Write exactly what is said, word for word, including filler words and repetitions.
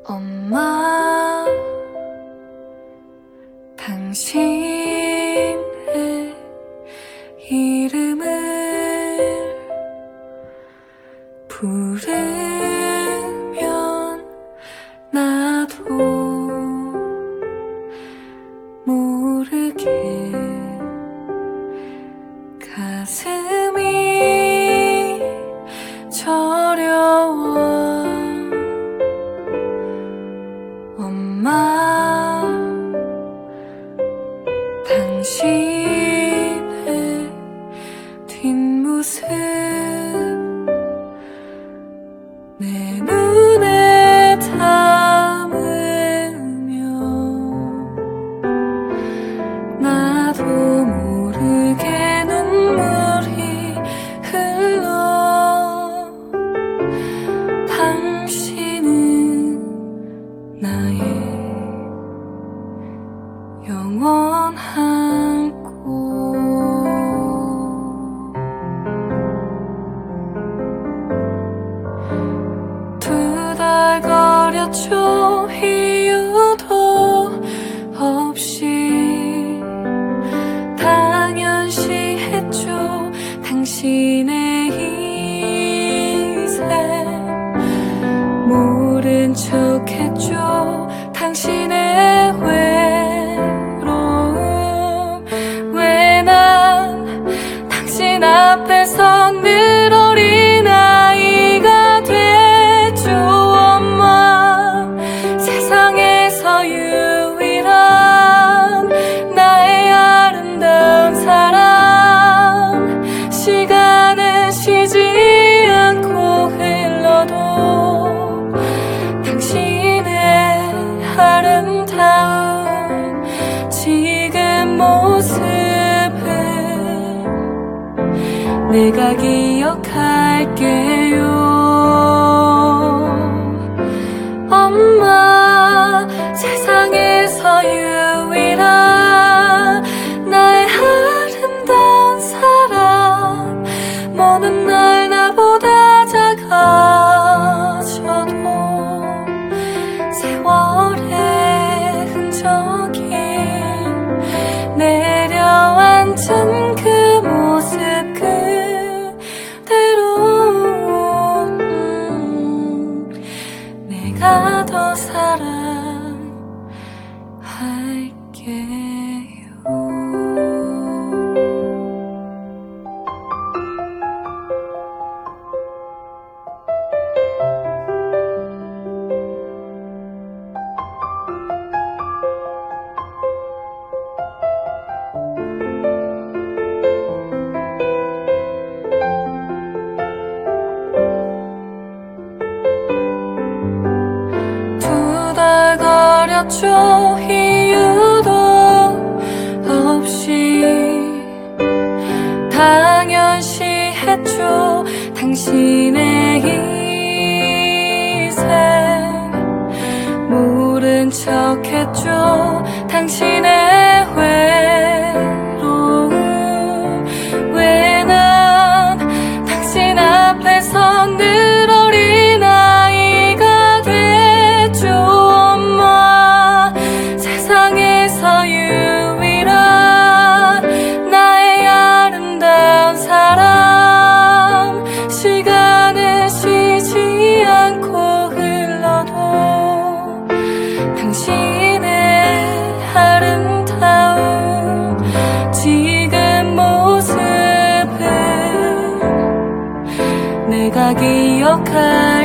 엄마, 당신의 이름을 부르면 나도 모르게 가슴이 저려와. 엄마, 당신의 뒷모습 내 눈에 담으며 나도 모르게 눈물이 흘러. 당신은 나의 영원한 꽃. 투덜거렸죠. 이유도 없이 당연시 했죠. 당신의 인생 모른 척 했죠. 당신의 외로움 왜 난 당신 앞에서 늘 어린아이가 됐죠. 엄마, 세상에서 유일한 나의 아름다운 사람. 시간은 쉬지 않고 흘러도 당신의 아름다운 지금 모습을 내가 기억할게요. 엄마, 세상에서 유일한 나의 아름다운 사람. 먼 날 나보다 작아져도 세월의 흔적이 내려앉은 그 모습 그대로 음, 내가 더 사랑할게요. 투덜거렸죠. 이유도 없이 당연시 했죠. 당신의 인생 모른 척 했죠. 당신의 외로움 왜 난 당신 앞에서 늘 어린아이가 됐죠. 엄마, 세상에서 유일한 나의 아름다운 사람. 시간은 쉬지 않고 흘러도 당신의 아름다운 지금 모습을 내가 기억할